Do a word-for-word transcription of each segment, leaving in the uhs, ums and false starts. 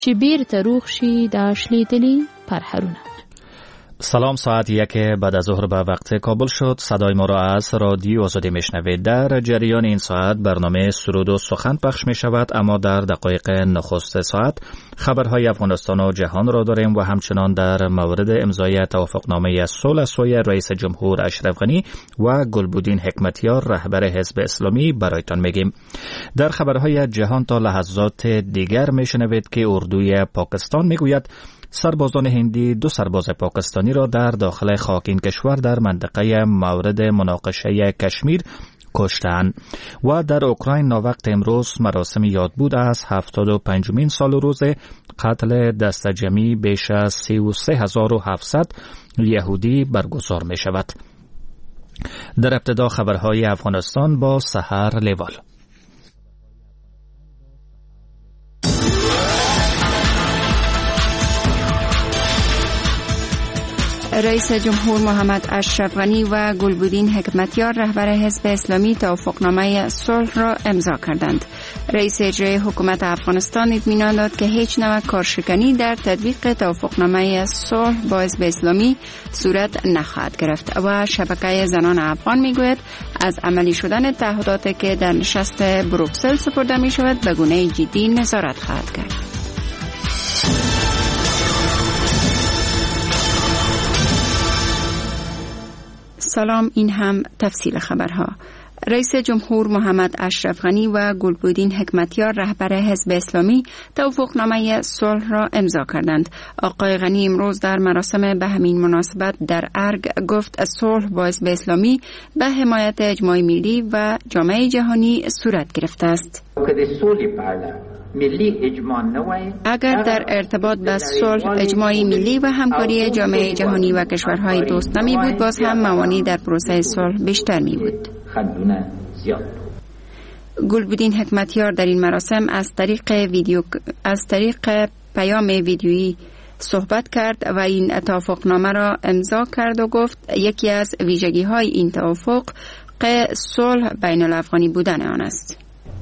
چې بیرته روغ شي دا شلیدلي پرهرونه. سلام، ساعت یک بعد از ظهر به وقت کابل شد. صدای ما را از رادیو آزادی میشنوید. در جریان این ساعت برنامه سرود و سخن پخش می شود، اما در دقایق نخست ساعت خبرهای افغانستان و جهان را داریم و همچنان در مورد امضای توافقنامه صلح سوی رئیس جمهور اشرف غنی و گلبودین حکمتیار رهبر حزب اسلامی برایتان میگیم. در خبرهای جهان تا لحظات دیگر میشنوید که اردوی پاکستان میگوید سربازان هندی دو سرباز پاکستانی را در داخل خاک این کشور در منطقه مورد مناقشه کشمیر کشتند. و در اوکراین ناوقت امروز مراسم یادبود از هفتاد و پنجمین سال روز قتل دسته‌جمعی بیش از سی و سه هزار و هفتصد یهودی برگزار می شود. در ابتدا خبرهای افغانستان با سحر لیوال. رئیس جمهور محمد اشرف غنی و گلبودین حکمتیار رهبر حزب اسلامی توافقنامه صلح را امضا کردند. رئیس اجرایی حکومت افغانستان اطمینان داد که هیچ نوع کارشکنی در تطبیق توافقنامه صلح با حزب اسلامی صورت نخواهد گرفت و شبکه زنان افغان میگوید از عملی شدن تعهداتی که در نشست بروکسل سپرده می شود به گونه جدی نظارت خواهد کرد. سلام، این هم تفصیل خبرها. رئیس جمهور محمد اشرف غنی و گلبودین حکمتیار رهبر حزب اسلامی توافقنامه صلح را امضا کردند. آقای غنی امروز در مراسم به همین مناسبت در ارگ گفت صلح با حزب اسلامی به حمایت اجماع ملی و جامعه جهانی صورت گرفته است. اگر در ارتباط به صلح اجماع ملی و همکاری جامعه جهانی و کشورهای دوست نمی بود، باز هم موانع در پروسه صلح بیشتر می بود. گلبودین حکمتیار در این مراسم از طریق ویدیو از طریق پیام ویدیویی صحبت کرد و این توافقنامه را امضا کرد و گفت یکی از ویژگی های این توافق صلح بین الافغانی بودن آن است.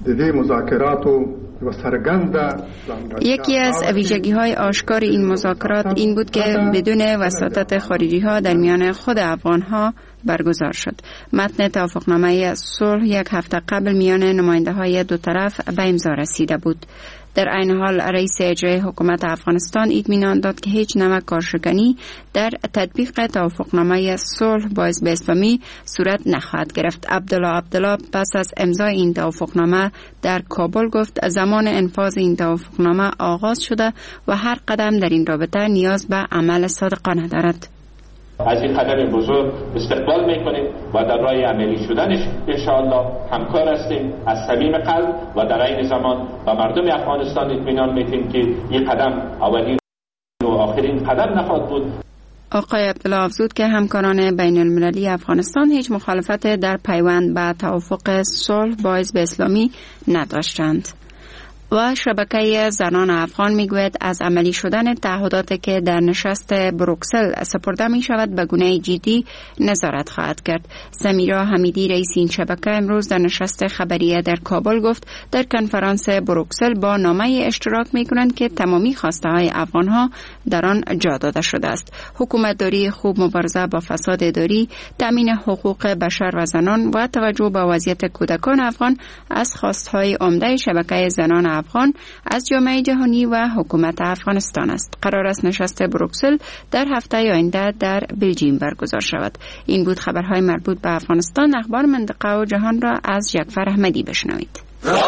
یکی از ویژگی های آشکار این مذاکرات این بود که بدون وساطت خارجی ها در میان خود افغان ها برگزار شد. متن توافقنامه صلح یک هفته قبل میان نماینده های دو طرف به امضا رسیده بود. در عین حال رئیس اجرایی حکومت افغانستان اطمینان داد که هیچ نوع کارشکنی در تطبیق توافقنامه صلح با حزب اسلامی صورت نخواهد گرفت. عبدالله عبدالله پس از امضای این توافقنامه در کابل گفت زمان انفاذ این توافقنامه آغاز شده و هر قدم در این رابطه نیاز به عمل صادقانه دارد. از این قدم بزرگ استقبال میکنیم و در راه عملی شدنش انشاءالله همکار هستیم از صمیم قلب و در عین زمان با مردم افغانستان اطمینان میدیم که این قدم اولین و آخرین قدم نخواهد بود. آقای عبدالله افزود که همکاران بین المللی افغانستان هیچ مخالفت در پیوند به توافق صلح با حزب اسلامی نداشتند. و شبکه زنان افغان میگوید از عملی شدن تعهداتی که در نشست بروکسل سپرده می شود به گونه جدی نظارت خواهد کرد. سمیرا حمیدی رئیس این شبکه امروز در نشست خبریه در کابل گفت در کنفرانس بروکسل با نامه اشتراک می کنند که تمامی خواسته های افغان ها در آن جا داده شده است. حکومت داری خوب، مبارزه با فساد اداری، تامین حقوق بشر و زنان و توجه به وضعیت کودکان افغان از خواستهای عمده شبکه زنان افغان از جامعه جهانی و حکومت افغانستان است. قرار است نشست بروکسل در هفته آینده در بلژیم برگزار شود. این بود خبرهای مربوط به افغانستان. اخبار منطقه و جهان را از جعفر احمدی بشنوید.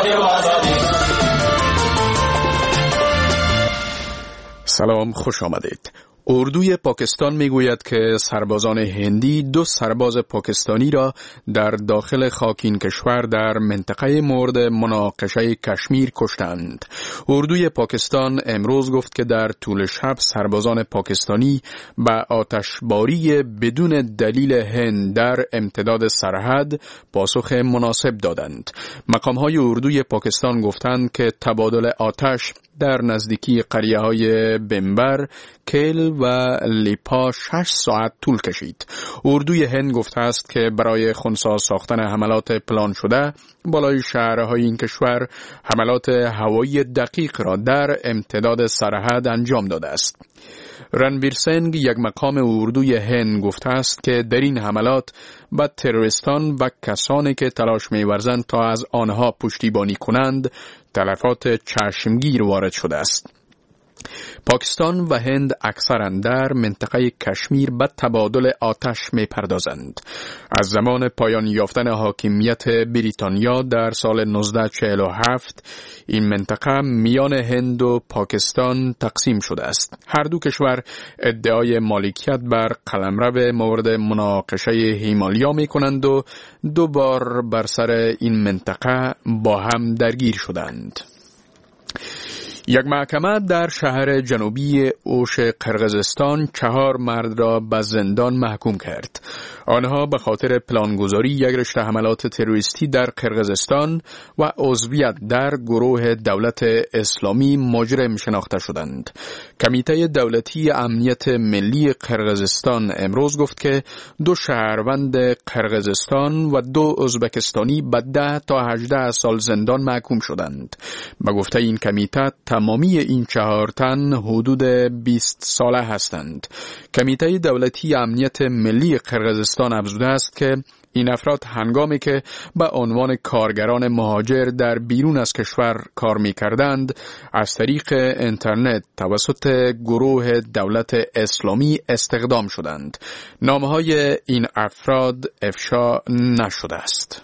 سلام، خوش آمدید. اردوی پاکستان میگوید که سربازان هندی دو سرباز پاکستانی را در داخل خاک این کشور در منطقه مورد مناقشه کشمیر کشتند. اردوی پاکستان امروز گفت که در طول شب سربازان پاکستانی به آتشباری بدون دلیل هند در امتداد سرحد پاسخ مناسب دادند. مقام‌های اردوی پاکستان گفتند که تبادل آتش در نزدیکی قریه‌های بمبر، کیل و لیپا شش ساعت طول کشید. اردوی هند گفته است که برای خنثی ساختن حملات پلان شده بالای شهرهای این کشور حملات هوایی دقیق را در امتداد سرحد انجام داده است. رنویر سنگ، یک مقام اردوی هند، گفته است که در این حملات به تروریستان و کسانی که تلاش می‌ورزند تا از آنها پشتیبانی کنند تلفات چشمگیر وارد شده است. پاکستان و هند اکثراً در منطقه کشمیر به تبادل آتش می پردازند. از زمان پایان یافتن حاکمیت بریتانیا در سال نوزده چهل و هفت این منطقه میان هند و پاکستان تقسیم شده است. هر دو کشور ادعای مالکیت بر قلمرو مورد مناقشه هیمالیا می کنند و دو بار بر سر این منطقه با هم درگیر شدند. یک محکمه در شهر جنوبی اوش قرقیزستان چهار مرد را به زندان محکوم کرد. آنها به خاطر پلانگذاری یک رشته حملات تروریستی در قرقیزستان و عضویت در گروه دولت اسلامی مجرم شناخته شدند. کمیته دولتی امنیت ملی قرقیزستان امروز گفت که دو شهروند قرقیزستان و دو ازبکستانی به ده تا هجده سال زندان محکوم شدند. به گفته این کمیته تمامی این چهار تن حدود بیست ساله هستند. کمیته دولتی امنیت ملی قرقیزستان افزوده است که این افراد هنگامی که به عنوان کارگران مهاجر در بیرون از کشور کار می کردند از طریق اینترنت توسط گروه دولت اسلامی استخدام شدند. نامهای این افراد افشا نشده است.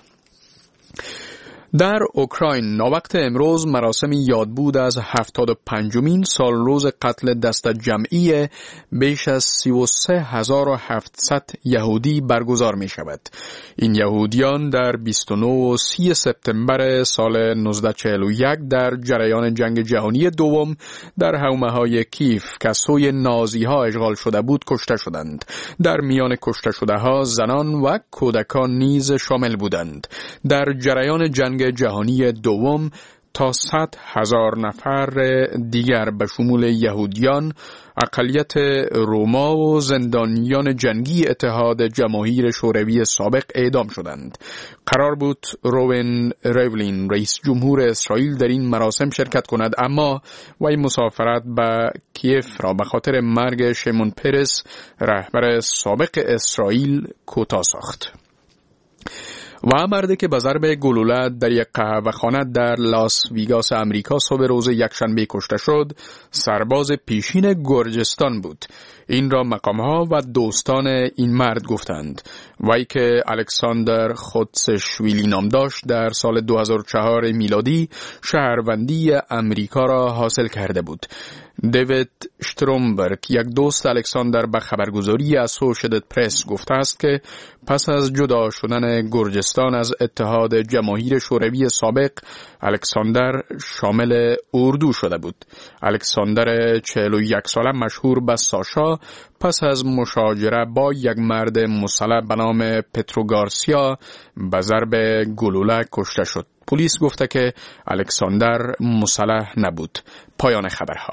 در اوکراین ناوقت امروز مراسم یادبود از هفتاد و پنجمین سال روز قتل دست جمعی بیش از سی و سه هزار و هفتصد یهودی برگزار می شود. این یهودیان در بیست و نه و سی سپتامبر سال نوزده چهل و یک در جریان جنگ جهانی دوم در حومه‌های کیف که سوی نازی ها اشغال شده بود کشته شدند. در میان کشته شده ها زنان و کودکان نیز شامل بودند. در جریان جنگ جهانی دوم تا صد هزار نفر دیگر به شمول یهودیان، اقلیت روما و زندانیان جنگی اتحاد جماهیر شوروی سابق اعدام شدند. قرار بود روین ریولین رئیس جمهور اسرائیل در این مراسم شرکت کند، اما وی مسافرت به کیف را به خاطر مرگ شیمون پرس رهبر سابق اسرائیل کوتاه ساخت. و مردی که به ضرب گلوله در یک قهوه‌خانه در لاس ویگاس امریکا صبح روز یکشنبه کشته شد، سرباز پیشین گرجستان بود. این را مقام‌ها و دوستان این مرد گفتند. وی که الکساندر خودسشویلی نام داشت در سال دو هزار و چهار میلادی شهروندی امریکا را حاصل کرده بود. دیوید شترومبرگ، یک دوست الکساندر، به خبرگزاری اسوشییتد پرس گفته است که پس از جدا شدن گرجستان از اتحاد جماهیر شوروی سابق الکساندر شامل اردو شده بود. الکساندر چهل و یک ساله مشهور به ساشا پس از مشاجره با یک مرد مسلح به نام پترو گارسیا به ضرب گلوله کشته شد. پلیس گفته که الکساندر مسلح نبود. پایان خبرها.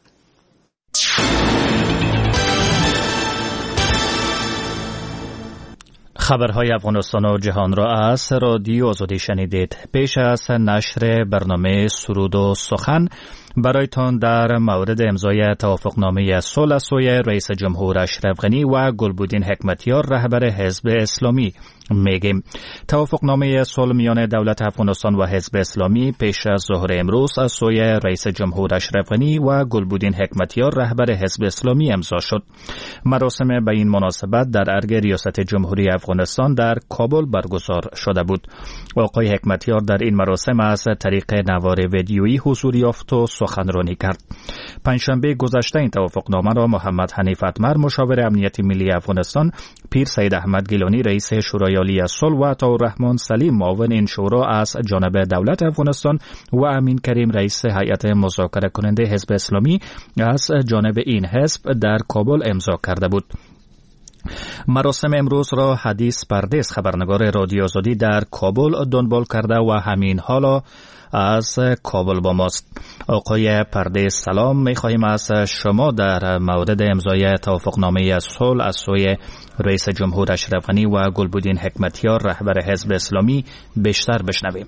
خبرهای افغانستان و جهان را از رادیو آزادی شنیدید. پیش از نشر برنامه سرود و سخن برایتان در مورد امضای توافقنامه صلح سوی رئیس جمهور اشرف غنی و گلبودین حکمتیار رهبر حزب اسلامی میگیم. توافقنامه صلح میان دولت افغانستان و حزب اسلامی پیش از ظهر امروز از سوی رئیس جمهور اشرف غنی و گلبودین حکمتیار رهبر حزب اسلامی امضا شد. مراسم به این مناسبت در ارگ ریاست جمهوری افغانستان در کابل برگزار شده بود. آقای حکمتیار در این مراسم از طریق نوار ویدیویی حضور یافت و سخنرانی کرد. پنجشنبه گذشته این توافقنامه را محمد حنیف اتمر مشاور امنیت ملی افغانستان، پیر سید احمد گیلانی رئیس شورای عالی صلح و عطاالرحمن سلیم معاون این شورا از جانب دولت افغانستان و امین کریم رئیس هیئت مذاکره کننده حزب اسلامی از جانب این حزب در کابل امضا کرده بود. مراسم امروز را حدیث پردیس خبرنگار رادیو آزادی در کابل دنبال کرده و همین حالا از کابل با ماست. آقای پردیس سلام، می‌خواهیم از شما در مورد امضای توافقنامه صلح از سوی رئیس جمهور اشرف غنی و گلبدین حکمتیار رهبر حزب اسلامی بیشتر بشنویم.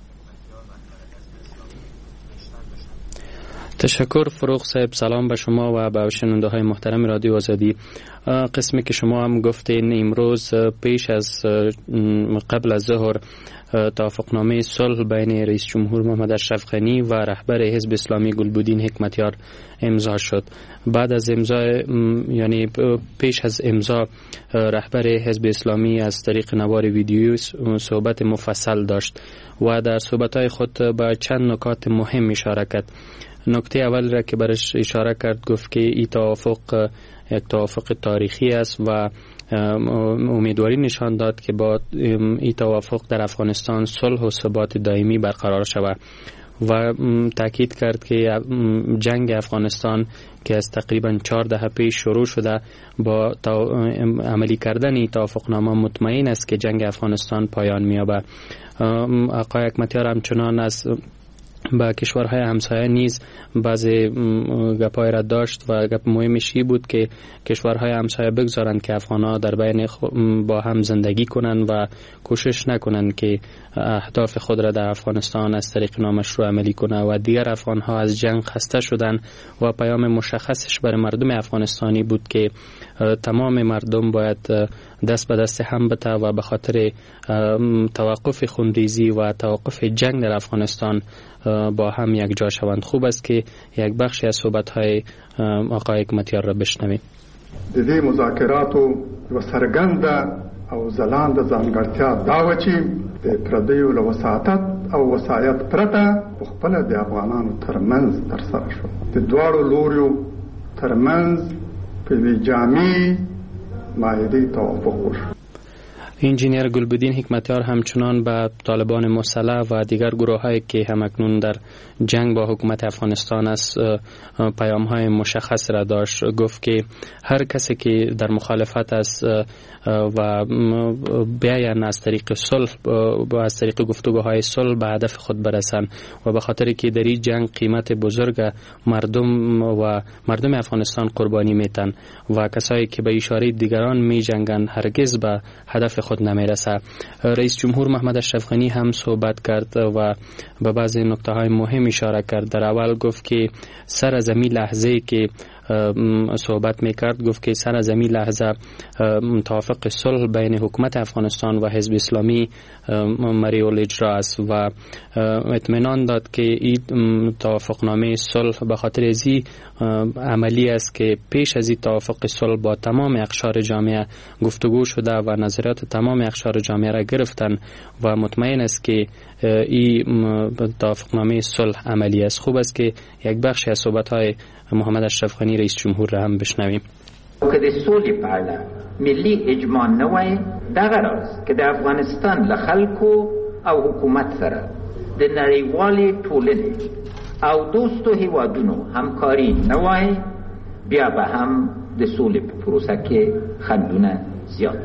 تشکر فروغ صاحب، سلام به شما و به شنونده های محترم رادیو آزادی. قسمی که شما هم گفتین امروز پیش از قبل از ظهر توافقنامه صلح بین رئیس جمهور محمد اشرف غنی و رهبر حزب اسلامی گلبدین حکمتیار امضا شد. بعد از امضا، یعنی پیش از امضا، رهبر حزب اسلامی از طریق نوار ویدیویی صحبت مفصل داشت و در صحبت‌های خود به چند نکات مهم اشاره کرد. نکته اول را که برش اشاره کرد گفت که این توافق یک توافق تاریخی است و امیدواری نشان داد که با این توافق در افغانستان صلح و ثبات دائمی برقرار شود و تاکید کرد که جنگ افغانستان که از تقریبا چهار دهه پیش شروع شده، با عملی کردن این توافقنامه مطمئن است که جنگ افغانستان پایان می‌یابد. آقای حکمتیار همچنان از با کشورهای همسایه نیز بعضی گپای را داشت و گپ مهمش بود که کشورهای همسایه بگذارند که افغان‌ها در بین با هم زندگی کنند و کوشش نکنند که اهداف خود را در افغانستان از طریق نامشروع عملی کنند و دیگر افغان‌ها از جنگ خسته شدند و پیام مشخصش برای مردم افغانستانی بود که تمام مردم باید دست به دست هم بته و به خاطر توقف خونریزی و توقف جنگ در افغانستان با هم یک جا شوند. خوب است که یک بخشی از صحبت‌های آقای حکمتیار را بشنویم. د دې مذاکراتو یو څرګنده او ځلانده ځانګړتیا دا و چې د پردیو له وساطت او وسایت پرته خپله د افغانانو ترمنځ ترسره شو. د دواړو لوریو ترمنځ په یوې جامع معاهدې توافق وشو. انجینیر گلبدین حکمتیار همچنان به طالبان مسلح و دیگر گروه‌هایی که همکنون در جنگ با حکومت افغانستان است پیام‌های مشخص را داشت. گفت که هر کسی که در مخالفت است و بیاین از طریق صلح و از طریق گفتگوهای صلح به هدف خود برسند و به خاطر که در این جنگ قیمت بزرگ مردم و مردم افغانستان قربانی میتن و کسایی که به اشاره دیگران می جنگند هرگز به هدف خود نمیرسه. رئیس جمهور محمد اشرف غنی هم صحبت کرد و به بعضی نکته های مهم اشاره کرد. در اول گفت که سر از این لحظه که صحبت میکرد گفت که سر از این لحظه توافق صلح بین حکومت افغانستان و حزب اسلامی مری الاجرا است و اطمینان داد که این توافقنامه صلح به خاطر ازی عملی است که پیش از این توافق صلح با تمام اقشار جامعه گفتگو شده و نظریات تمام اقشار جامعه را گرفتن و مطمئن است که این توافقنامه صلح عملی است. خوب است که یک بخشی از صحبت‌های محمد اشرف غنی رئیس جمهور را هم بشنویم. که د سولې په اړه ملي اجماع نه وای، دغه راز که د افغانستان له خلکو او حکومت سره د نړیوالې ټولنې او دوستو هیوادونو همکاري نه وای، بیا به هم د سولې په پروسه کې خنډونه زیات.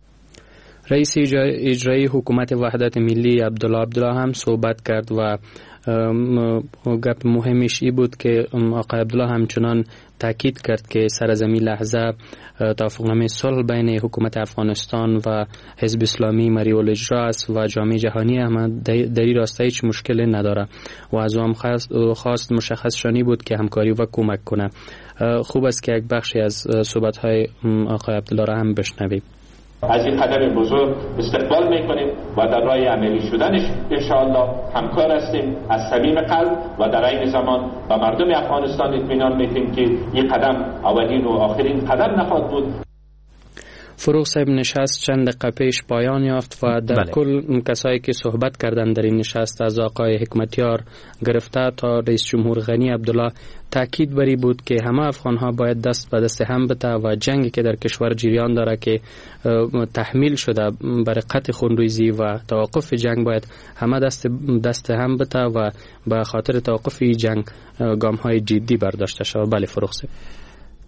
رئیس اجرایی حکومت وحدت ملی عبدالله عبدالله هم صحبت کرد و گپ مهمش ای بود که آقای عبدالله همچنان تاکید کرد که سر از این لحظه توافقنامه صلح بین حکومت افغانستان و حزب اسلامی مری الاجرا است و جامعه جهانی هم در این راسته هیچ مشکلی نداره و از او هم خواست مشخص شانی بود که همکاری و کمک کنه. خوب است که یک بخشی از صحبت‌های آقای عبدالله را هم بشنویم. از این قدم بزرگ استقبال میکنیم و در راه عملی شدنش انشاءالله همکار هستیم از صمیم قلب و در عین زمان به مردم افغانستان اطمینان میدیم که این قدم اولین و آخرین قدم نخواهد بود. فروغ صاحب، نشست چند دقیقه پیش پایان یافت و در بله. کل کسایی که صحبت کردند در این نشست از آقای حکمتیار گرفته تا رئیس جمهور غنی عبدالله تاکید بری بود که همه افغان‌ها باید دست به دست هم بته و جنگی که در کشور جریان داره که تحمیل شده برای قطع خونریزی و توقف جنگ باید همه دست دست هم بته و به خاطر توقف جنگ گام‌های جدی برداشته شود. بله فروغ صاحب.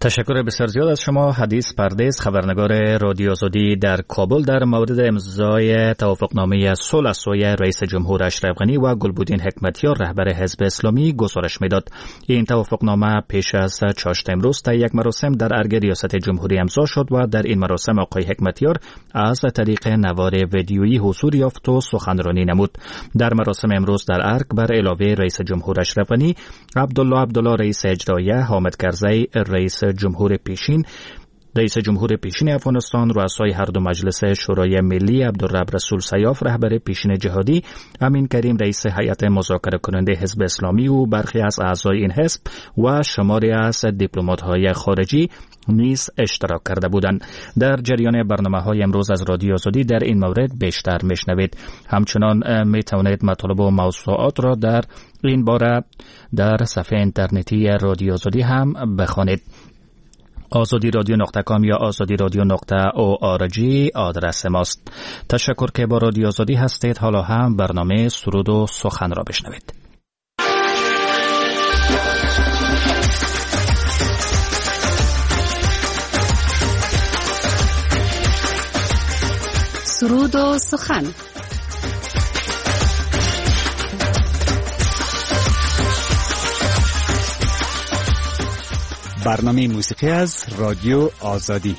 تشکر بسیار زیاد از شما. حدیث پردیس، خبرنگار رادیو آزادی در کابل، در مورد امضای توافقنامه صلح از سوی رئیس جمهور اشرف غنی و گلبودین حکمتیار رهبر حزب اسلامی گزارش میداد. این توافقنامه پیش از چاشت امروز تا یک مراسم در ارگ ریاست جمهوری امضا شد و در این مراسم آقای حکمتیار از طریق نوار ویدیویی حضور یافت و سخنرانی نمود. در مراسم امروز در ارگ بر علاوه رئیس جمهور اشرف غنی، عبدالله عبدالله رئیس اجرایه، حامد کرزی رئیس جمهور پیشین، رئیس جمهور پیشین افغانستان، رؤسای هر دو مجلس شورای ملی، عبدالرب رسول سیاف رهبر پیشین جهادی، امین کریم رئیس هیئت مذاکره کننده حزب اسلامی و برخی از اعضای این حزب و شماری از دیپلمات‌های خارجی نیز اشتراک کرده بودند. در جریان برنامه‌های امروز از رادیو آزادی در این مورد بیشتر میشنوید. همچنان می توانید مطالب و موضوعات را در این باره در صفحه اینترنتی رادیو آزادی هم بخوانید. آزادی رادیو نقطه کام یا آزادی رادیو نقطه او آر جی آدرس ماست. تشکر که با رادیو آزادی هستید. حالا هم برنامه سرود و سخن را بشنوید. سرود و سخن. برنامه موسیقی از رادیو آزادی.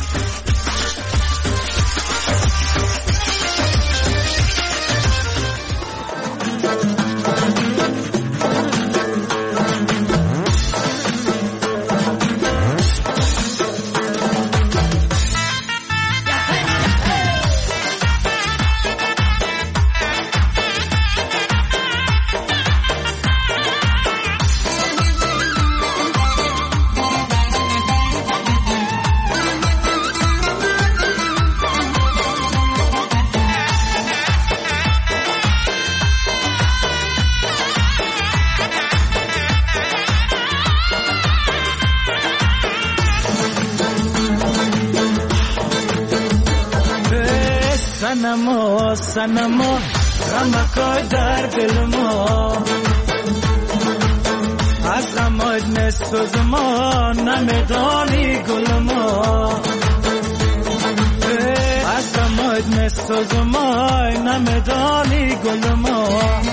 سنما سنما غمکای در دل ما، از غمات نسوز ما نمیدانی گل ما، از غمات نسوز ما نمیدانی گل ما.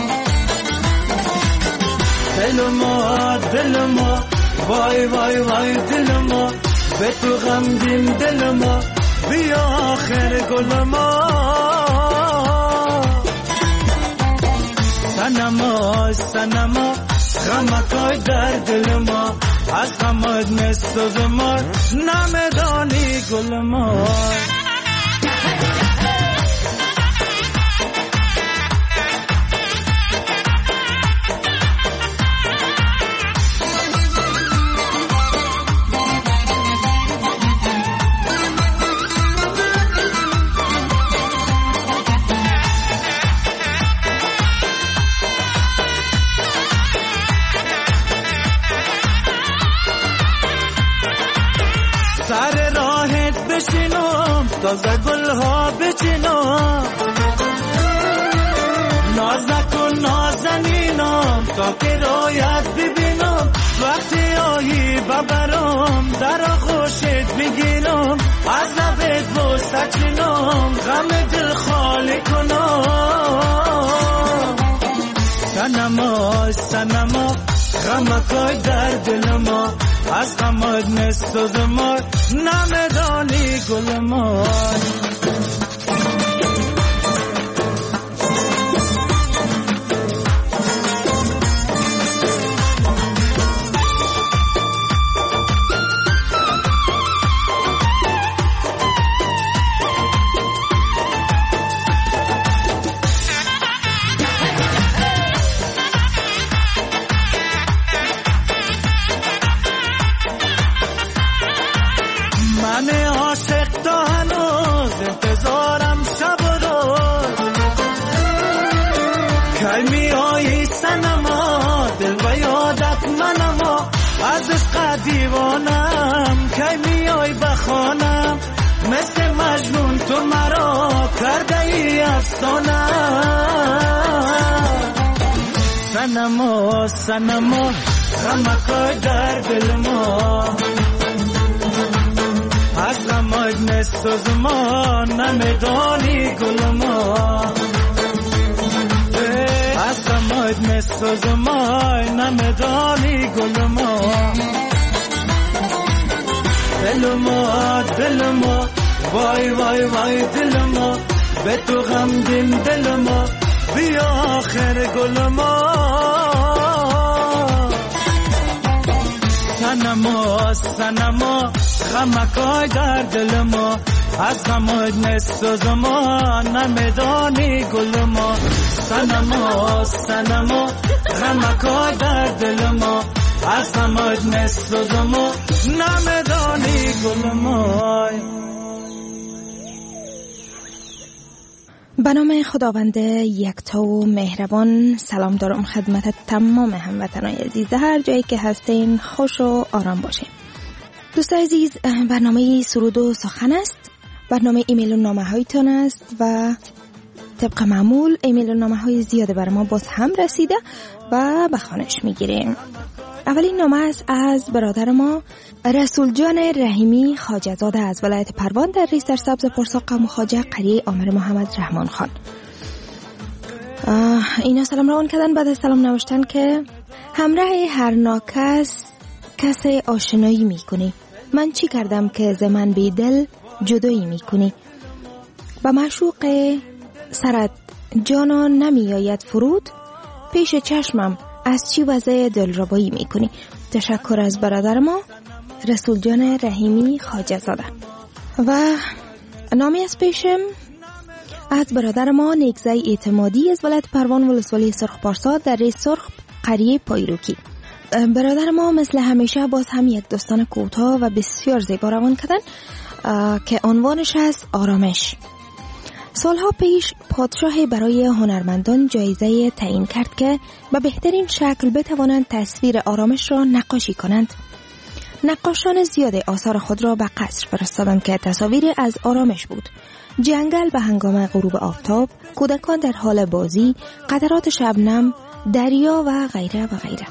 دل ما دل ما وای وای وای دل ما، به تو غمگین دل ما بیا آخر گل ما. سنما سنما غمکای در دل ما، از غمات نسوز ما نمیدانی گل ما. تازه گل ها بچینم، ناز نکن نازنینم تا که رایت ببینم. وقتی آیی ببرم در آغوشت بگیرم، از لبت بوسه چینم غم دل خالی کنم. سنما سنما غمکای در دل ما، از غمات نسوز ما نمیدانی گل ما. دیوانم کی میای بخوانم، مثل مجنون تو مرا کرده ای افسانه. سنما سنما غمکای در دل ما، بسوز ما نمیدانی گل ما از غمت بسوز ما نمیدانی گل ما دل ما دل ما وای وای وای دل ما به تو غمگین دل ما بیا آخر گل ما سنما سنما غمکای در دل ما از غمت نسوز ما نمیدانی گل ما سنما سنما غمکای در دل ما از غمت نسوز ما نمیدانی گل ما. به نام خداوند یکتا و مهربان. سلام دارم خدمت تمام هموطنان عزیز هر جایی که هستین، خوش و آرام باشین. دوستان عزیز، برنامه سرود و سخن است. برنامه ایمیل و نامه هایتان است و طبق معمول ایمیل و نامه های زیاده بر ما باز هم رسیده و به خوانش میگیریم. اولین نامه است از برادر ما رسول جان رحیمی خواجه‌زاده از ولایت پروان در ریس در سبز پرسا قوم خواجه قریه آمر محمد رحمان خان. اینا سلام روان کردن. بعد از سلام نوشتن که همراه هر ناکس کس آشنایی میکنی، من چی کردم که ز من بی دل جدایی میکنی، با معشوق سرت جانا نمی آید فرود، پیش چشمم از چی وضع دلربایی میکنی. تشکر از برادر ما رسول جان رحیمی خواجه‌زاده. و نامی از پیشم از برادر ما نیکزای اعتمادی از ولایت پروان ولسوالی سرخ پارسا در ریس سرخ قریه پایروکی. برادر ما مثل همیشه باز هم یک داستان کوتاه و بسیار زیبا روان کردن که عنوانش است آرامش. سالها پیش پادشاه برای هنرمندان جایزه تعیین کرد که به بهترین شکل بتوانند تصویر آرامش را نقاشی کنند. نقاشان زیاد آثار خود را به قصر فرستادند که تصاویر از آرامش بود. جنگل به هنگام غروب آفتاب، کودکان در حال بازی، قطرات شبنم، دریا و غیره و غیره.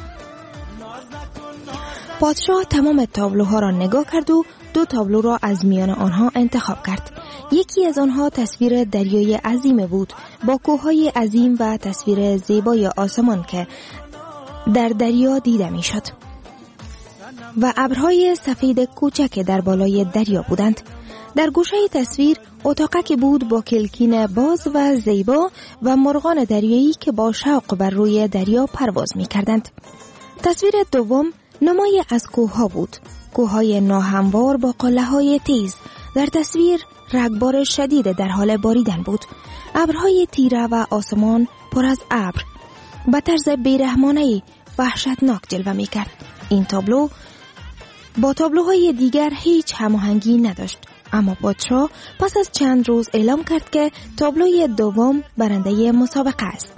پادشاه تمام تابلوها را نگاه کرد و دو تابلو را از میان آنها انتخاب کرد. یکی از آنها تصویر دریای عظیم بود با کوههای عظیم و تصویر زیبای آسمان که در دریا دیده می شد و ابرهای سفید کوچک در بالای دریا بودند. در گوشه تصویر اتاقکی بود با کلکین باز و زیبا و مرغان دریایی که با شوق بر روی دریا پرواز می کردند. تصویر دوم نمای از کوهها بود، کوههای ناهموار با قله‌های تیز. در تصویر رگبار شدید در حال باریدن بود، ابرهای تیره و آسمان پر از ابر به طرز بیرحمانه وحشتناک جلوه می کرد. این تابلو با تابلوهای دیگر هیچ هماهنگی نداشت، اما پادشاه پس از چند روز اعلام کرد که تابلوی دوم برنده مسابقه است.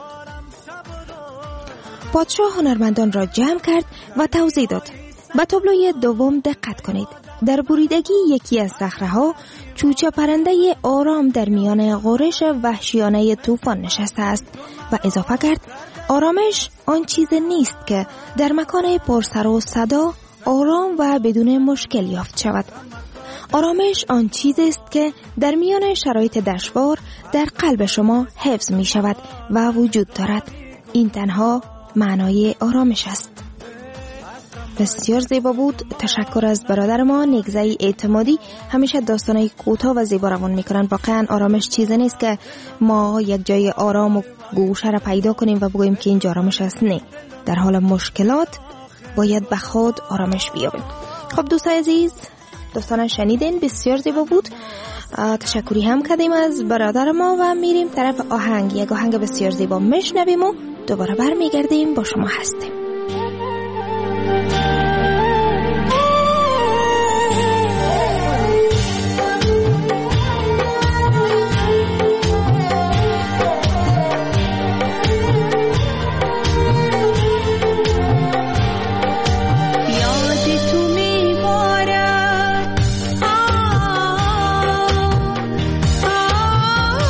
پادشاه هنرمندان را جمع کرد و توضیح داد. به تابلوی دوم دقت کنید. در بریدگی یکی از صخره‌ها چوچه پرنده آرام در میان غرش وحشیانه طوفان نشسته است و اضافه کرد آرامش آن چیز نیست که در مکان پرسر و صدا آرام و بدون مشکل یافت شود. آرامش آن چیزی است که در میان شرایط دشوار در قلب شما حفظ می شود و وجود دارد. این تنها معنای آرامش است. بسیار زیبا بود. تشکر از برادر ما نیکزای اعتمادی. همیشه داستانای کوتاه و زیبا روان میکنن. واقعا آرامش چیزی نیست که ما یک جای آرام و گوشه را پیدا کنیم و بگوییم که اینجا آرامش است. نه، در حال مشکلات باید به خود آرامش بیابیم. خب دوستان عزیز، داستان شنیدین، بسیار زیبا بود. تشکری هم کردیم از برادر ما و میریم طرف آهنگ. یک آهنگ بسیار زیبا میشنویم و دوباره برمیگردیم با شما هستیم.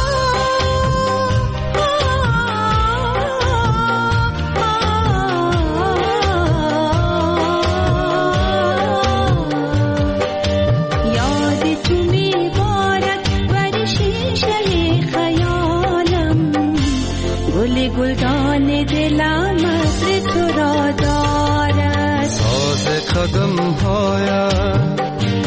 Oh هایت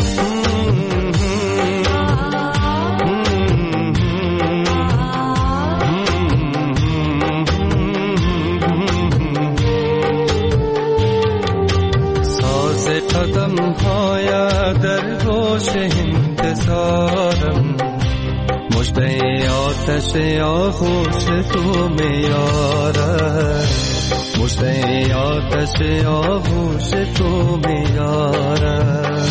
ساز قدم هایت در گوش انتظارم مژده آتش آغوش تو میارد مژده آتش آغوش تو میارد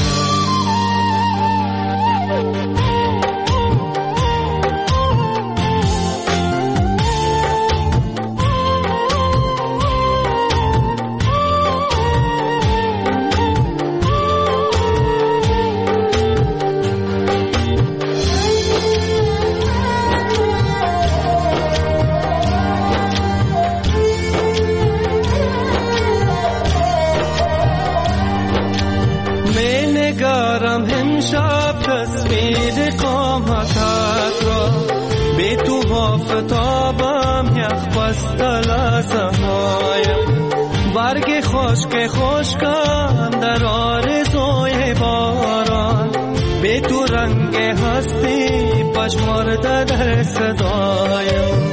تصویر قامتت را به تو آفتابم یخ بسته لحظه هایم برگ خشک خشکم در آرزوی باران به تو رنگ هستی پشمرده در صدایم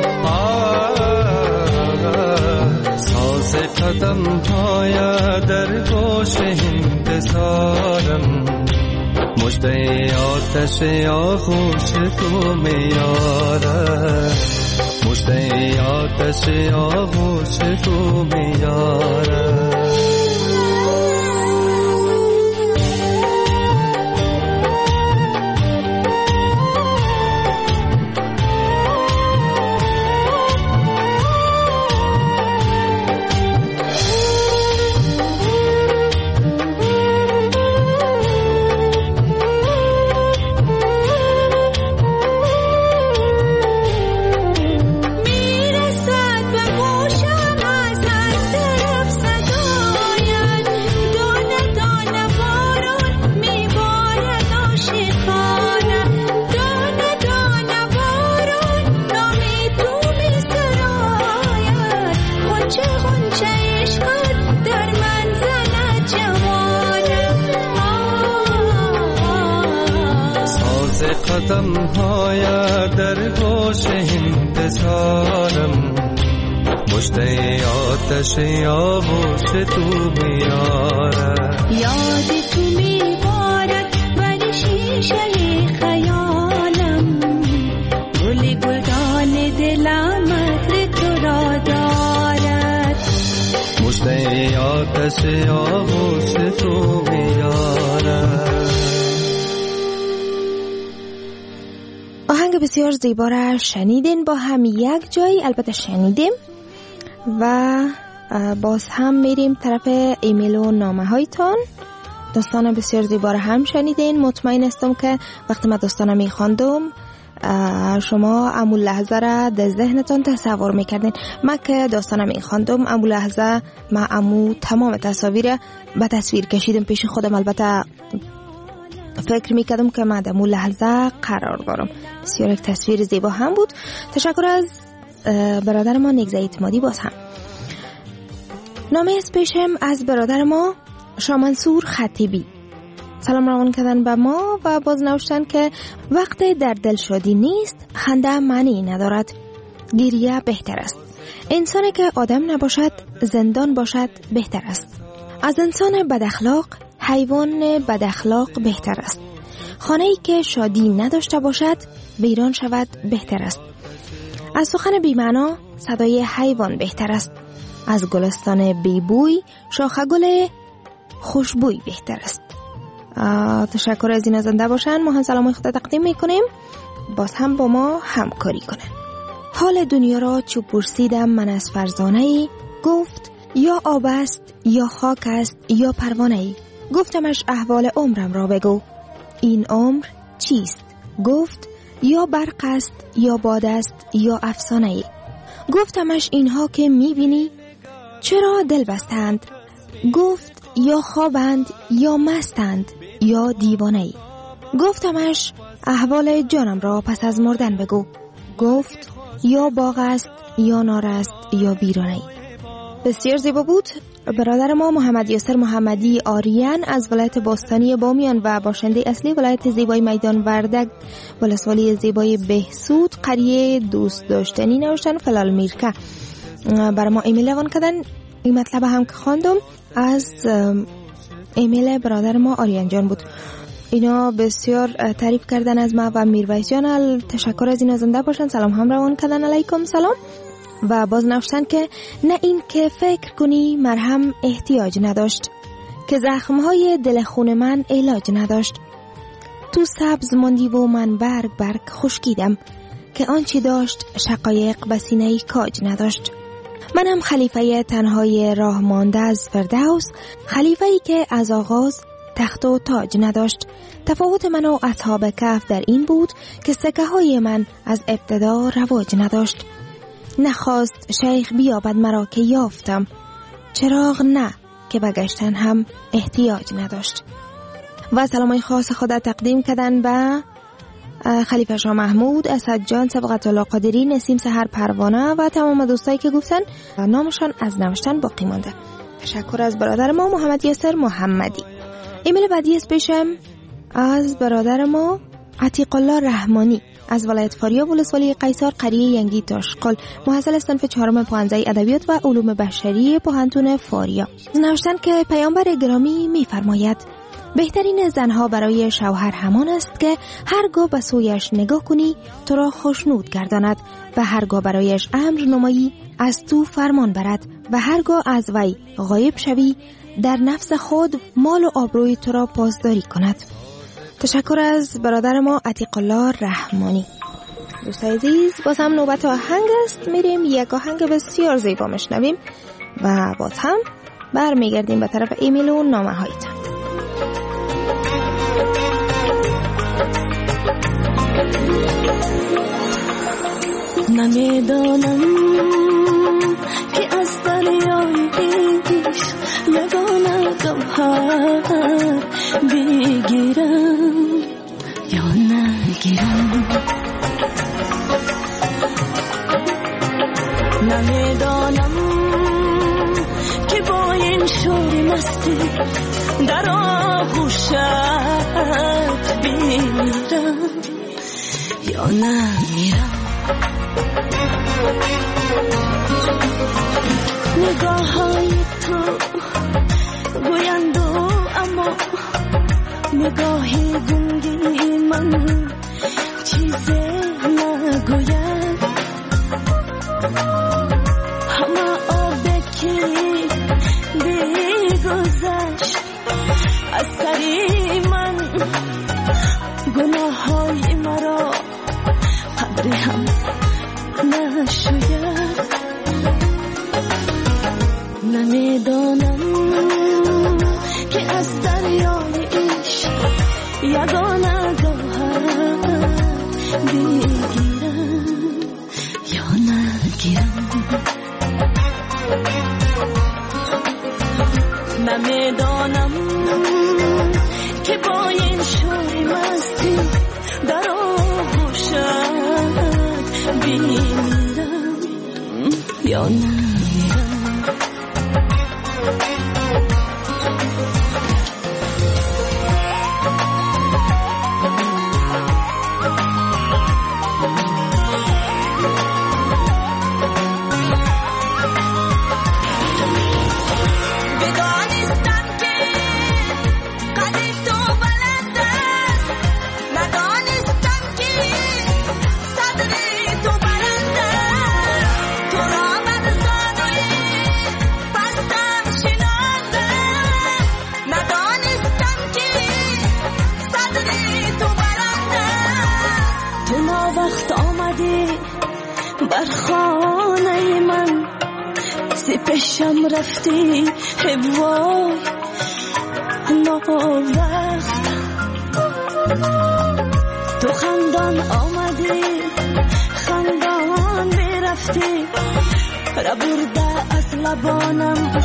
ساز قدم های در گوش انتظارم مژده آتش آغوش تو میارد مژده آتش آغوش تو میارد قدم های در گوش انتظارم مژده آتش آغوش تو میارد یاد تو میبارد ولی شیشه خیالم گلی گلدان دلم عطر تو را دارد مژده آتش آغوش تو میارد. آهنگ بسیار زیبا را شنیدین، با هم یک جایی البته شنیدیم و باز هم میریم طرف ایمیل و نامه هایتان. داستان بسیار زیبا را هم شنیدین. مطمئن هستم که وقتی من داستان میخواندم شما امون لحظه را در ذهنتان تصور میکردین. من که داستان میخواندم امون لحظه من امو تمام تصاویر به تصویر کشیدم پیش خودم. البته فکر میکردم که من در امون لحظه قرار دارم. بسیار یک تصویر زیبا هم بود. تشکر از برادر ما نگزه اعتمادی. باز هم نامه از پیشم از برادر ما شامنصور خطیبی. سلام روان کردن به ما و باز نوشتن که وقت در دل شادی نیست خنده معنی ندارد، گریه بهتر است. انسانی که آدم نباشد زندان باشد بهتر است. از انسان بد اخلاق حیوان بد اخلاق بهتر است. خانه‌ای که شادی نداشته باشد ویران شود بهتر است. از سخن بی‌معنا صدای حیوان بهتر است. از گلستان بیبوی شاخه گل خوشبوی بهتر است. تشکر از این زنده باشن. ما هم سلام خدا تقدیم میکنیم، باز هم با ما همکاری کنن. حال دنیا را چو پرسیدم من از فرزانه‌ای، گفت یا آب است یا خاک است یا پروانه‌ای. گفتمش احوال عمرم را بگو، این عمر چیست؟ گفت یا برق است یا باد است یا افسانه‌ای. گفتمش اینها که میبینی چرا دل بستند؟ گفت یا خوابند یا مستند یا دیوانه‌ای. گفتمش احوال جانم را پس از مردن بگو. گفت یا باغ است یا نار است یا ویرانه‌ای. بسیار زیبا بود. برادر ما محمد یاسر محمدی آریان از ولایت باستانی بامیان و باشنده اصلی ولایت زیبای میدان وردک ولسوالی زیبای بهسود قریه دوست داشتنی نوشتن فلال میرکه برای ما ایمیل روان کردن. این مطلب هم که خواندم از ایمیل برادر ما آریان جان بود. اینا بسیار تعریف کردن از ما و میرویس جان. تشکر از اینا. زنده باشن. سلام هم روان کردن. علیکم سلام. و باز نوشتن که نه این که فکر کنی مرهم احتیاج نداشت، که زخمهای دل خون من علاج نداشت. تو سبز ماندی و من برگ برگ خشکیدم، که آنچه داشت شقایق به سینه کاج نداشت. من هم خلیفه تنهای راه مانده از فردوس، خلیفه‌ای که از آغاز تخت و تاج نداشت. تفاوت من و اصحاب کهف در این بود که سکه های من از ابتدا رواج نداشت. نخواست شیخ بیابد مرا که یافتم، چراغ نه که بگشتن هم احتیاج نداشت. و سلامای خاص خدا تقدیم کردن به خلیفه شاه محمود، اسد جان، سبقت الله قادری، نسیم سحر پروانه و تمام دوستایی که گفتن نامشان از نوشتن باقی مانده. تشکر از برادر ما محمد یاسر محمدی. ایمیل بعدی از پیشم از برادر ما عتیق الله رحمانی از ولایت فاریاب ولسوالی قیصر قریه ینگی تاشقل، محصل صنف چهارم پانزده ادبیات و علوم بشری پوهنتون فاریاب. نوشتن که پیامبر گرامی می‌فرماید بهترین زنها برای شوهر همان است که هرگاه به سویش نگاه کنی تو را خوشنود گرداند و هرگاه برایش امر نمایی از تو فرمان برد و هرگاه از وی غایب شوی در نفس خود مال و آبروی تو را پاسداری کند. تشکر از برادر ما عتیق الله رحمانی. دوستای عزیز، باز هم نوبت آهنگ است. میریم یک آهنگ بسیار زیبا میشنویم و باز هم برمیگردیم به طرف ایمیل و نامه هایتان. نمیدانم که از دریای عشق یگانه گوهر بگیرم یا نگیرم. نمیدانم که با این شور مستی در آغوشت بمیرم یا نمیرم. نگاه های تو گویند اما نگاهی گنگی من چیزی نگوید. همه آبه که دیگذشت از سری من، گناه های مرا قدر هم نشوید. نمیدانم که از دریای عشق یگانه گوهر بگیرم یا نگیرم. نمیدانم که با این شور مستی در آغوشت بمیرم یا نمیرم. بر خانه من سپشم رفتی وای ناوقت. تو خندان آمدی خندان برفتی را برده از لبانم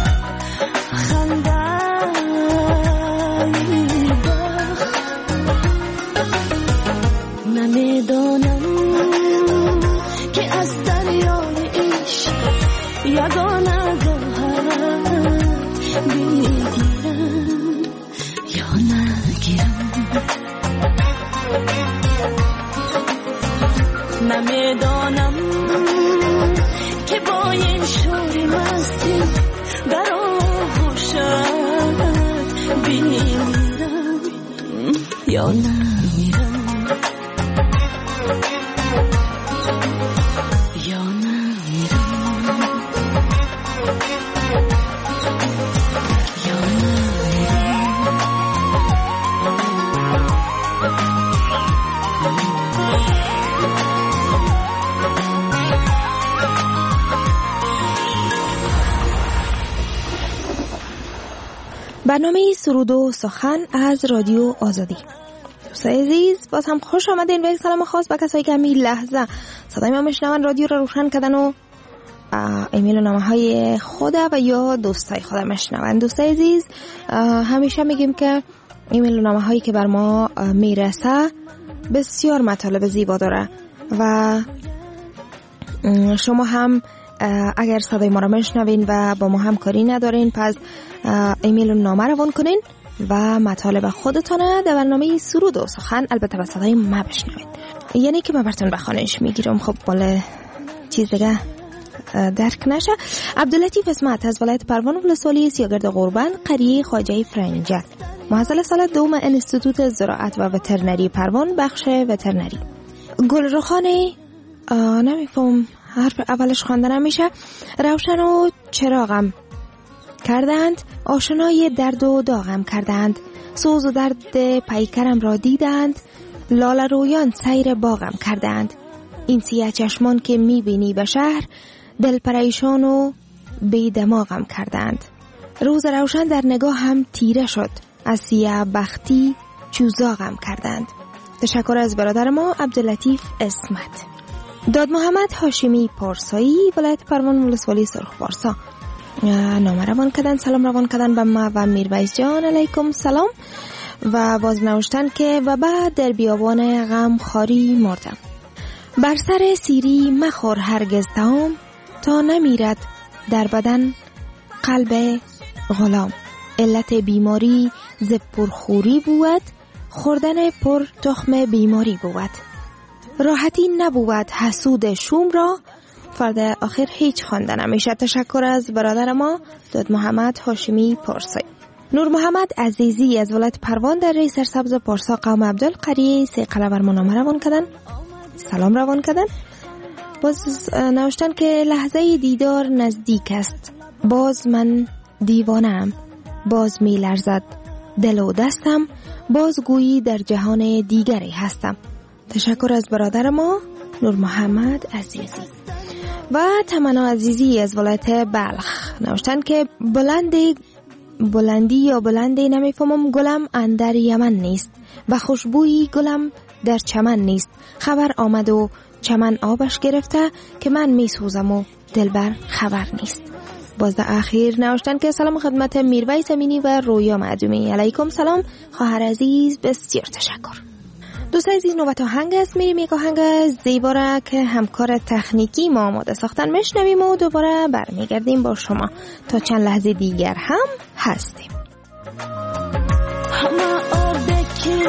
خندای بخت. نمیدانم که از دریای عشق یگانه گوهر یا نگیرم نمیدانم که با این شوری مستی در آغوشت بمیرم یا نمیرم یا نمیرم یا برنامه سرود و سخن از رادیو آزادی. دوستای عزیز باز هم خوش آمدین و یک سلام خاص به کسایی که همین لحظه صدای ما میشنون، رادیو رو روشن کردن و ایمیل و نامه های خود و یا دوستای خود میشنون. دوستای عزیز همیشه میگیم که ایمیل و نامه هایی که بر ما میرسه بسیار مطالب زیبا داره و شما هم اگر صدای ما را میشنوین و با ما همکاری ندارین پس ایمیل و نامه روان کنین و مطالب خودتانه در برنامه سرود و سخن البته با صدای ما بشنوین، یعنی که ما براتون بخوانش میگیرم. خب بالا چیز دیگه درک نشه. عبداللطیف اسمت از ولایت پروان ولسوالی سیاگرد قربان قریه خواجه فرنجک، محصل سال دوم انستیتوت زراعت و وترنری پروان بخش وترنری. گلرخانه نمیفهم حرف اولش خوانده نمیشه. روشن و چراغم کردند، آشنای درد و داغم کردند، سوز و درد پیکرم را دیدند، لاله رویان سیر باغم کردند. این سیاه چشمان که میبینی به شهر، دل پریشان و بی دماغم کردند. روز روشن در نگاه هم تیره شد، از سیاه بختی چوزاغم کردند. تشکر از برادر ما عبداللطیف اسمت. داد محمد هاشمی پارسایی ولایت پروان ولسوالی سرخ پارسا نامه روان کردن، سلام روان کردن به ما و میرویس جان علیکم سلام و باز نوشتن که و بعد در بیابان غم خاری مردم. بر سر سیری مخور هرگز تام، تا نمیرد در بدن قلب غلام. علت بیماری ز پرخوری بود، خوردن پر تخم بیماری بود. راحتی نبود حسود شوم را، فرد آخر هیچ خوانده نمیشه. تشکر از برادر ما داد محمد هاشمی پارسایی. نور محمد عزیزی از ولایت پروان در ری سرسبز پارسا قوم عبدالقریه سه قلعه بر منامه روان کردن، سلام روان کردن. باز نوشتن که لحظه دیدار نزدیک است، باز من دیوانم، باز می لرزد دل و دستم، باز گویی در جهان دیگری هستم. تشکر از برادر ما نور محمد عزیزی. و تمنا عزیزی از ولایت بلخ نوشتن که بلندی بلندی یا بلندی نمیفهمم، گلم اندر یمن نیست و خوشبویی گلم در چمن نیست. خبر آمد و چمن آبش گرفته که من میسوزم و دلبر خبر نیست. باز در اخیر نوشتن که سلام خدمت میرویس امینی و رویا معدومی. علیکم سلام خواهر عزیز، بسیار تشکر. دوست عزیز نوبت آهنگ است، میریم یک آهنگ زیبا را که همکار تکنیکی ما آماده ساختن میشنویم و دوباره برمیگردیم با شما تا چند لحظه دیگر هم هستیم. همه آبکی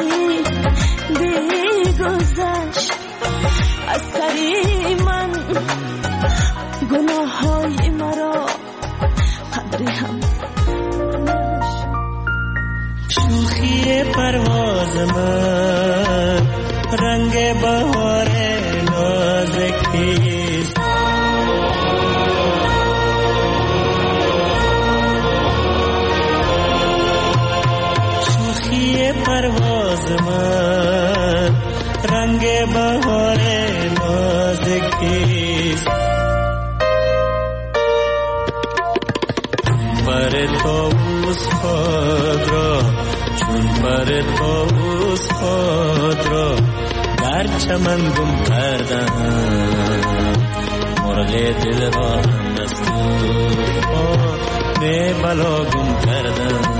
بیگذشت از سری من، گناه های مرا قدری هم شوخی پرواز من، رنگ بهار نازکیست. شوخی پرواز من، رنگ بهار نازکیست. بر طاووس خود را، چون بر طاووس خود را در چمن گم کردم. مرغ دل را هم دستور بلا گم کردم.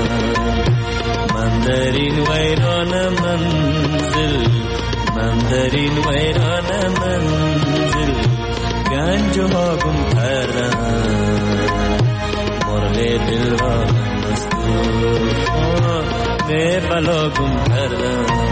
من در این ویران منزل، من در این ویران منزل گنج ها گم کردم. مرغ دل را مستور نه بلا گم کردم.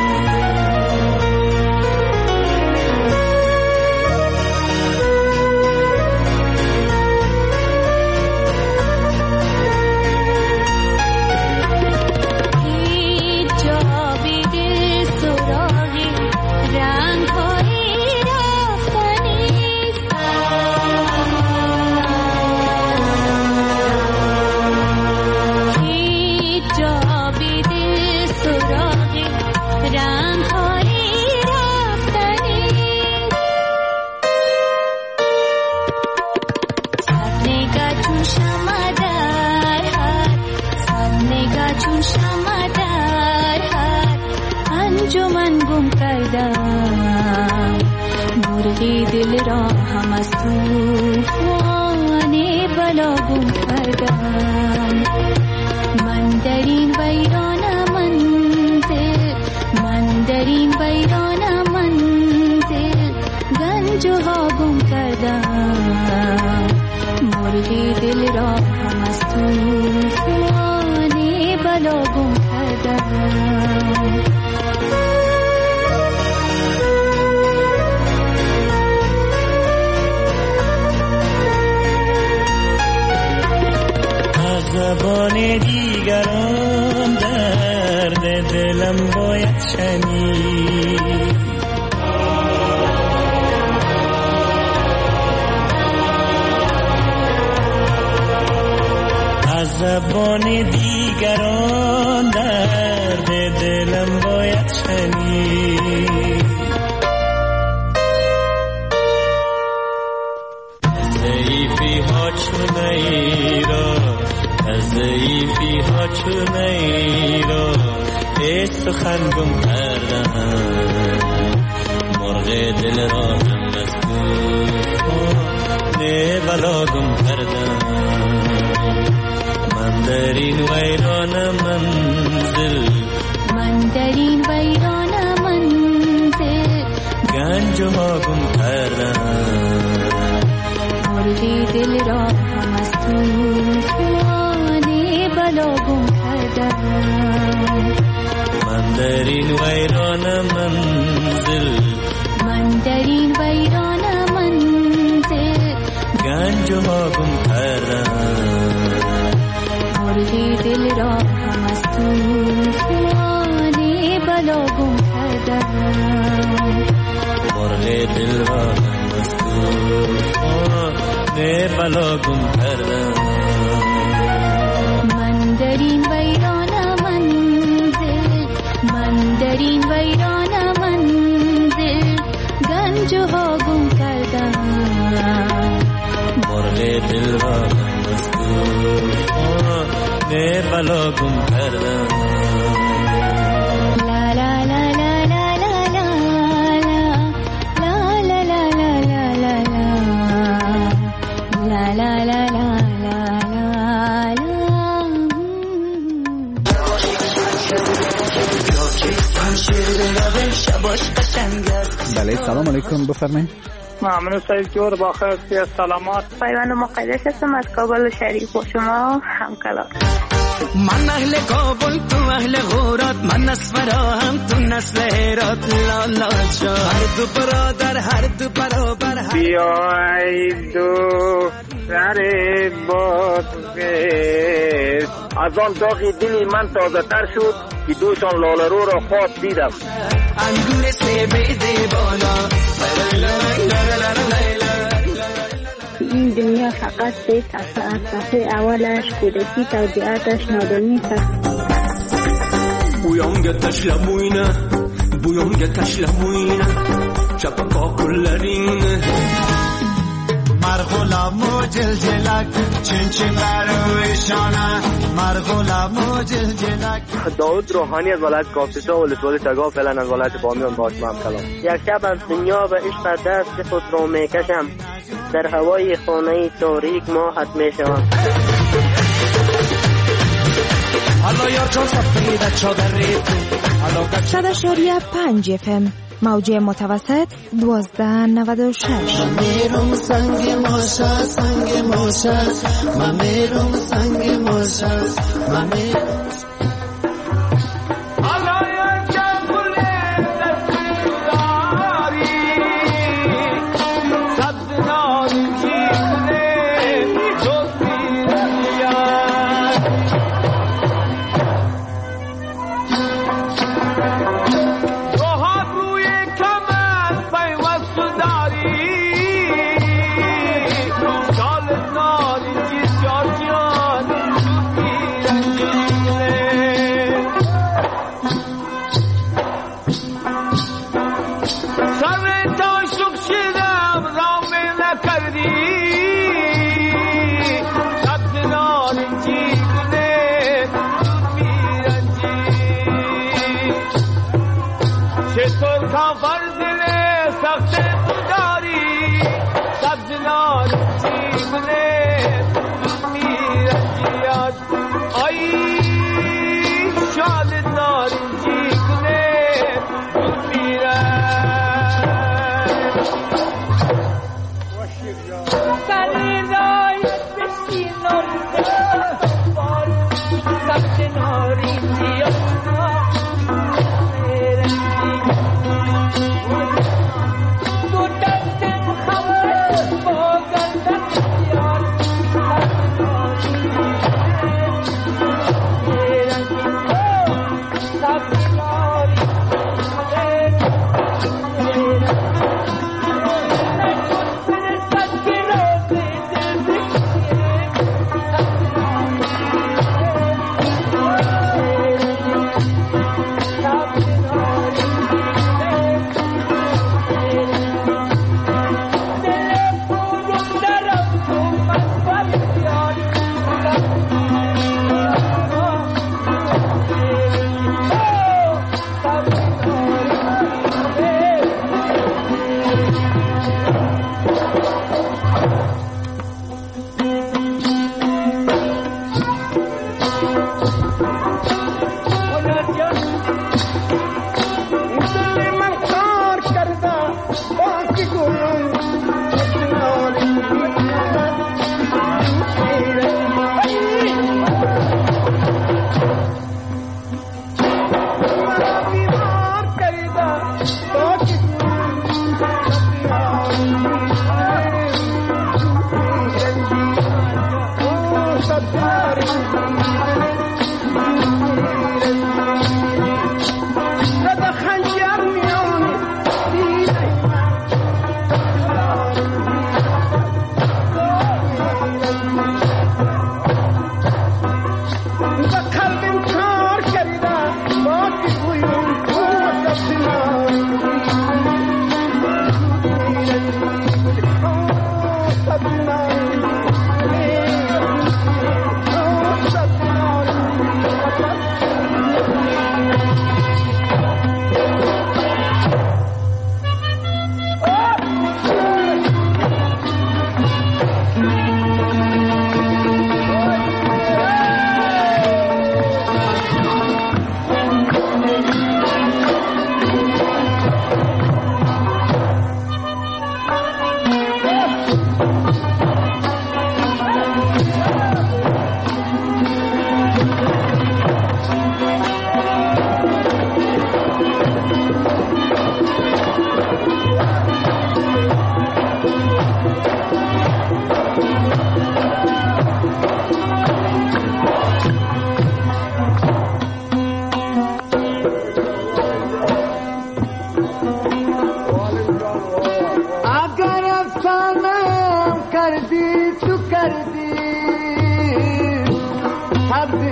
مرغی دل را هم از طوفان بلا گم کردم. من در این ویران منزل، من در این ویران منزل گنج ها گم کردم. مرغی دل را هم از طوفان بلا گم کردم. زبان دیگران درد دلم باید شنید. از زبان دیگران درد دلم باید شنید. ضعیفی ها چون ایران، از ضعیفی ها چون ایران ای سخن گم کردم. مرغ دل را هم از طوفان بلا گم کردم. من در این ویران منزل، من در این ویران منزل گنج ها گم کردم. مرغ دل را هم از طوفان بلا گم کردم. من در این ویران منزل، من در این ویران منزل گنج ها گم کردم. مرغ دل را هم از طوفان بلا گم کردم. مرغ دل را هم از طوفان بلا گم کردم. من در این ویران منزل، من در این ویران منزل گنج ها گم کردم. مرغ دل را هم از طوفان بلا گم کردم. لا لا لا لا لا لا لا لا لا لا لا لا لا لا لا. بله سلام علیکم، بفرمایید. ممنون سعید جور، با خیر سلامات. پیوند مقدس هستم از کابل و شریف و شما همکلام. من اهل کابل تو اهل غورات، من از فراهم تو نسل هرات. لالا جا هر دو برادر هر دو برابر. بیایید دو سر بازگشت. از آن داغی دلی من تازه تر شد که دوشان لاله رو را خواب دیدم. انگور سیبه دیوانا. این دنیا فقط سه صفحه، صفحه اولش کودکی، توضیحاتش نادانی است. بویانگه تشلموینه بویانگه تشلموینه چپکا کلرینه مرغولامو جلجلک چین چین برویشانه مرغولامو جلجلک. داود روحانی از ولایت کاپیسا و ولسوالی تگاه، فعلا از ولایت بامیان باشم هم کلام. یک شب از دنیا به عشق دست خود را میکشم، در هوای خانه تاریک ماهت میشوم. صد اشاریه پنج اف ام موج متوسط دوازده نود و شش. من میرم سنگ ماشه سنگ ماشه، من میرم سنگ ماشه، من میرم.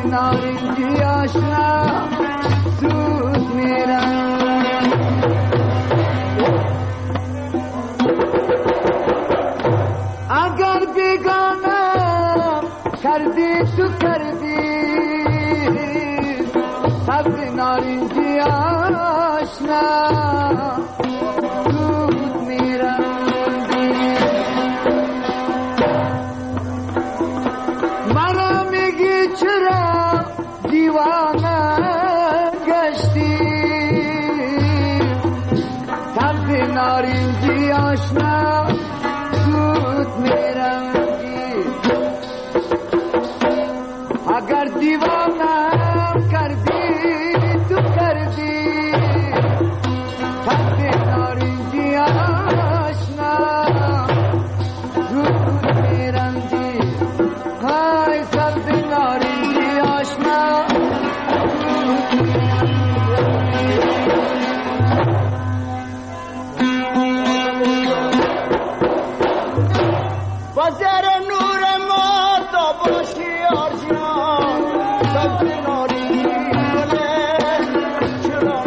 نارنجی آشنا زود میرم. اگر بیگانم کردی تو کردی سبز نارنجی آشنا زود میرم. مرا میگی چرا دیوانه گشتی سبز نارنجی آشنا زود میرم. اگر دیوانه کردی تو کردی سبز نارنجی آشنا زود میرم دی. های سبز نارنجی آشنا بازار نور ما تا باشی آرجان سبز نارنجی گله چرا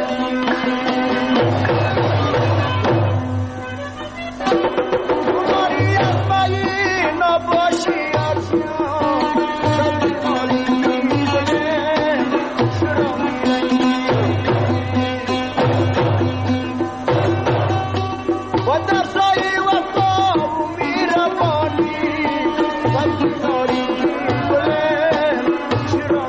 ماری از مایی نباشی آرجان سبز نارنجی گله چرا و در سایی وفا و میربانی سبز نارنجی گله چرا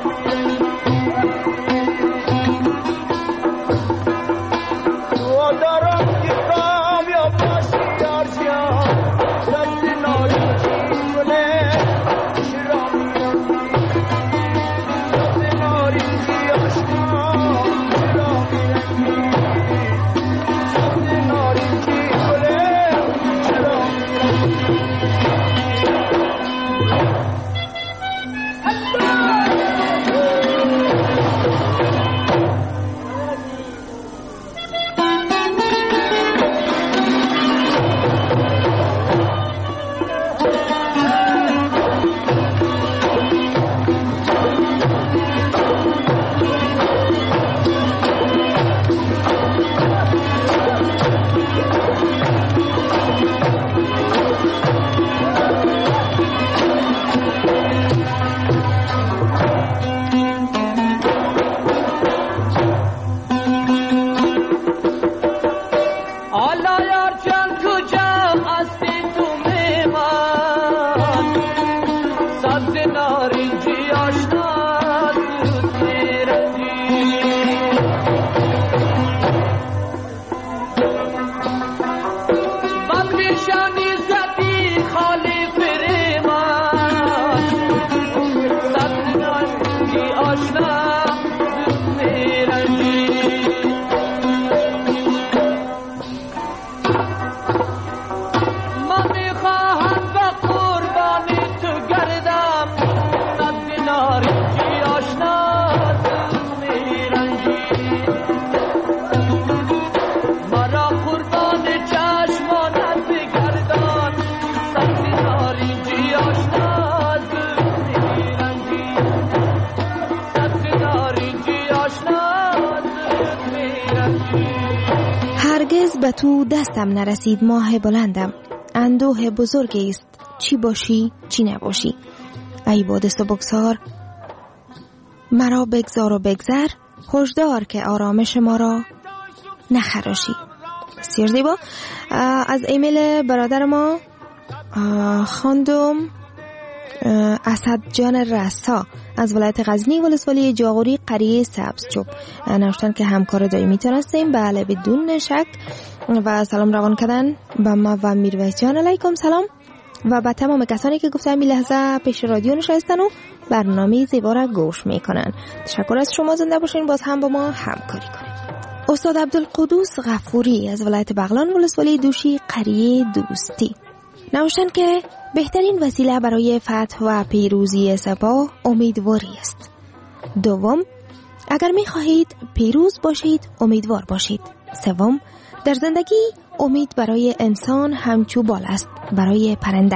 و دارم که کامیاب باشی آرزیان سبز نارنجی گله چرا سبز نارنجی آشنا چرا سبز نارنجی گله چرا آلا یار جان کجا هستی تو میمان سبز نارنجی آشنا زود میرسی. بم نشانی زدی خالی فریمان سبز نارنجی آشنا زود میرسی. هرگز به تو دستم نرسید ماه بلندم، اندوه بزرگی است چی باشی چی نباشی. ای باد سبکسار مرا بگذار و بگذر، هشدار که آرامش ما را نخراشی. بسیار زیبا. از ایمیل برادر ما خاندم اسد جان رسا از ولایت غزنی ولسوالی جاغوری قریه سبزچوب نوشتن که همکار دائمی هستیم. بله بدون شک. و سلام روان کردن به ما و میرویس جان. علیکم سلام و به تمام کسانی که گفتم این لحظه پیش رادیو نشستن و برنامه زیبا را گوش میکنن. تشکر از شما. زنده باشین، باز هم با ما همکاری کنید. استاد عبدالقدوس غفوری از ولایت بغلان ولسوالی دوشی قریه دوستی نوشتن که بهترین وسیله برای فتح و پیروزی سپاه امیدواری است. دوم، اگر می خواهید پیروز باشید امیدوار باشید. سوم، در زندگی امید برای انسان همچو بال است برای پرنده.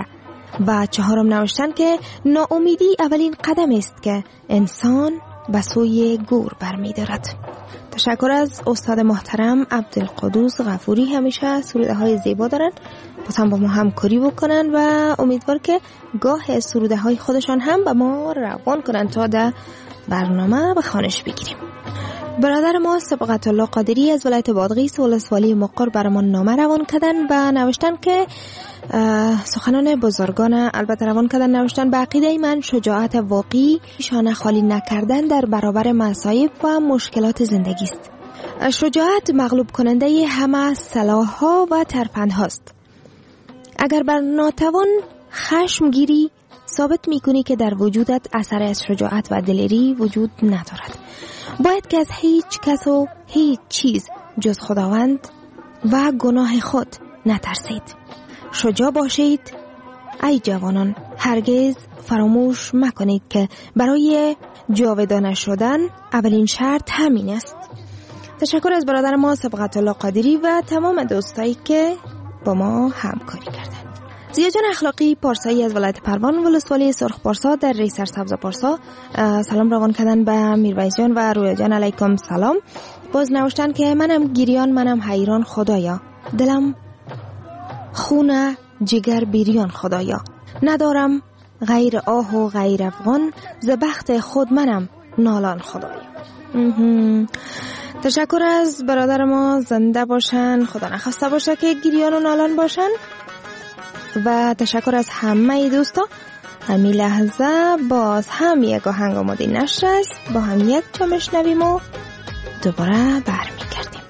و چهارم نوشتن که ناامیدی اولین قدم است که انسان به سوی گور برمی‌دارد. تشکر از استاد محترم عبدالقدوس غفوری. همیشه سروده های زیبا دارن، پس هم با ما همکاری بکنن و امیدوار که گاه سروده های خودشان هم به ما روان کنن تا در برنامه به خوانش بگیریم. برادر ما سبقت الله قادری از ولایت بادغیس ولسوالی مقر برمان نامه روان کردن و نوشتن که سخنان بزرگان البته روان کردن، نوشتن به عقیده من شجاعت واقعی شانه خالی نکردن در برابر مصائب و مشکلات زندگی است. شجاعت مغلوب کننده همه سلاح‌ها و ترفندهاست. اگر بر ناتوان خشم گیری ثابت میکنی که در وجودت اثر از شجاعت و دلیری وجود ندارد. باید که از هیچ کس و هیچ چیز جز خداوند و گناه خود نترسید. شجاع باشید ای جوانان، هرگز فراموش مکنید که برای جاودانه شدن اولین شرط همین است. تشکر از برادر ما سبقت الله قادری و تمام دوستایی که با ما همکاری کردند. زیاجان اخلاقی پارسایی از ولایت پروان ولسوالی سرخ پارسا در ریسر سبز پارسا سلام روان کردن به میرویس جان و رویا جان. علیکم سلام. باز نوشتن که منم گریان، منم حیران خدایا، دلم خون جگر بیریان خدایا، ندارم غیر آه و غیر افغان، ز بخت خود منم نالان خدایا. تشکر از برادر ما، زنده باشن، خدا نخواسته باشه که گریان و نالان باشن. و تشکر از همه دوستا. همین لحظه باز هم یک آهنگ آماده نشر است، با هم یک تا میشنویم و دوباره برمیگردیم.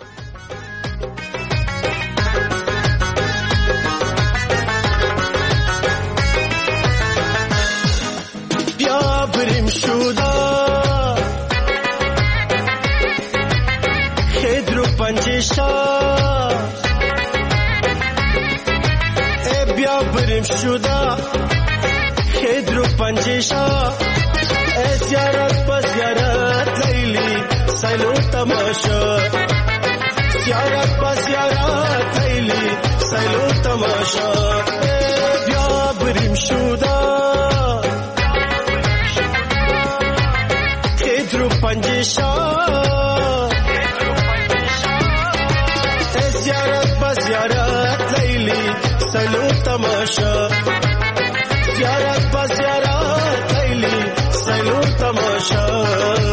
بیا بریم شودا خیدرو پنجشا، ای بیا بریم شودا خیدرو پنجشا، ای زیارت پا زیارت لیلی سیلو تماشا، زیارت پا زیارت لیلی سیلو تماشا، ای بیا بریم شودا خیدرو پنجشا، ای زیارت پا زیارت لیلی سیلو تماشا، زیارت پا زیارت لیلی سیلو تماشا.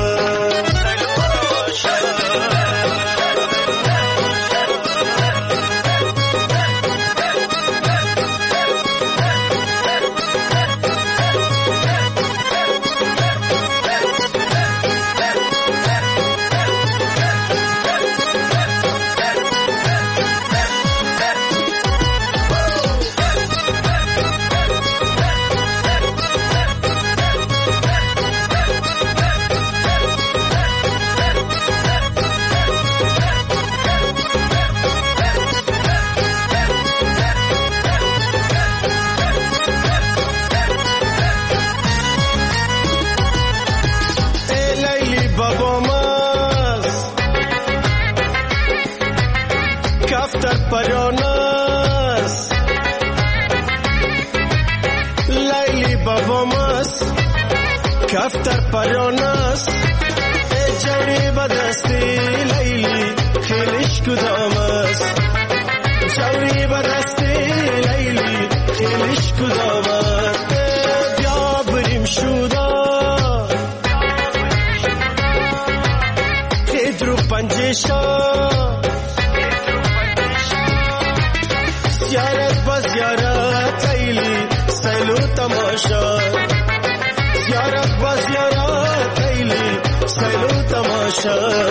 کفتر پراناس ای جوری بدستی لیلی خیلیش کداماس، جوری بدستی لیلی خیلیش کداماس، بیا بریم شودا خیدرو پنجشا، زیارت با زیارت لیلی سیلو تماشا، زیارت با زیارت لیلی سیلو تماشا.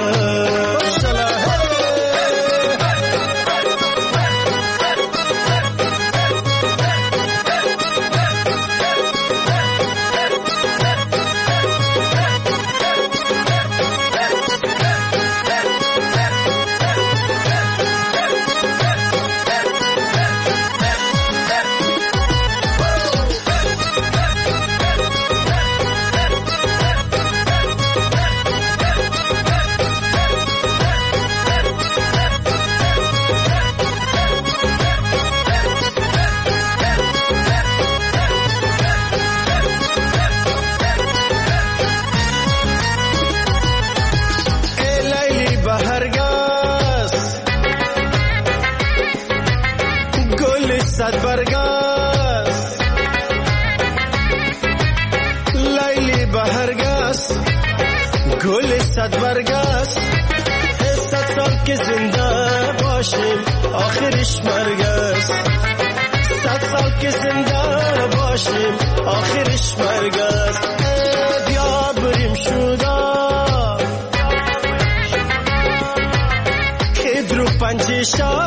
صد برگست لیلی بهرگست گل صد برگست صد سال که زنده باشیم آخرش مرگست صد سال که زنده باشیم آخرش مرگست بیا بریم شودا که درو پنجشا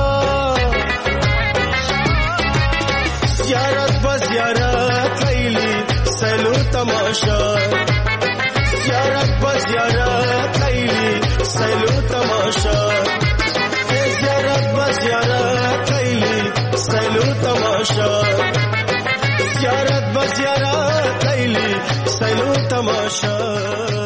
زیارت با زیارت لیلی سلو تماشا زیارت با زیارت لیلی سلو تماشا زیارت با زیارت لیلی سلو تماشا زیارت با زیارت لیلی سلو تماشا